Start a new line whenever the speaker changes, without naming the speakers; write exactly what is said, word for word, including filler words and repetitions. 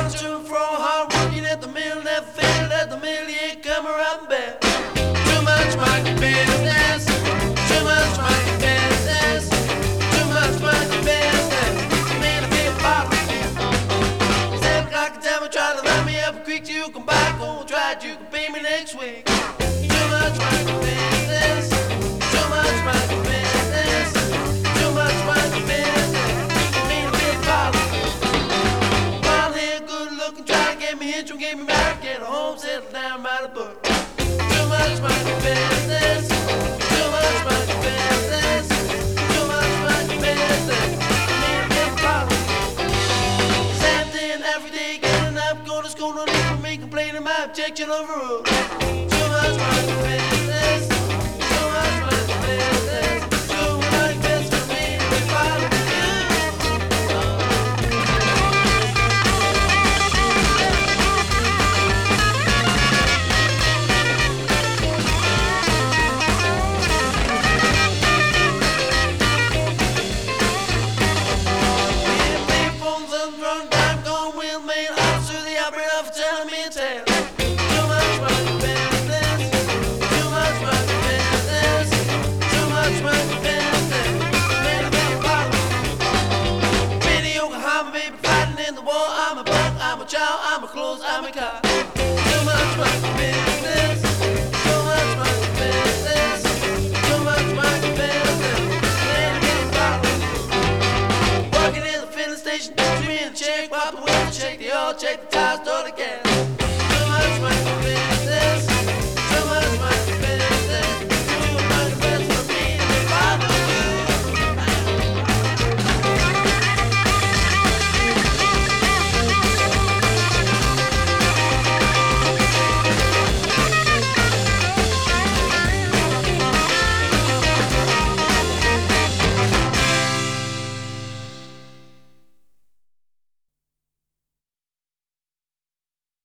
Running to and fro, hard working at the mill, never failed at the mill, you ain't coming right back. Too much monkey business, too much monkey business, too much monkey business. Man, I feel bottle. Seven o'clock in town, try to line me up a creek, you come back, go try it, you can pay me next week. Too much monkey business, too much monkey business, too much monkey business. Man, I feel bottle. Wild hair, good looking, try to get me intro, get me married, get a home, settle down, write a book. Too much monkey business, too much monkey business, too much monkey business. Man, I feel bottle. Same thing every day, getting up, go to school, don't even me complaining my objection overruled. Too much monkey business, too much monkey business, too much business for me to be bothered with you. Yeah, pay phones and run time, going wheel main, officer, the operator for telling me a tale. Too much monkey business, too much monkey business, too much monkey business. Man, I feel bottle. Really Yokohama, baby, fighting in the war. I'm a buck, I'm a child, I'm a clothes, I'm a car. Too much monkey business, too much monkey business, too much monkey business. Man, I feel bottle. Working in the filling station, three in the check, wipe the window, check the oil, check the tires, start the gas.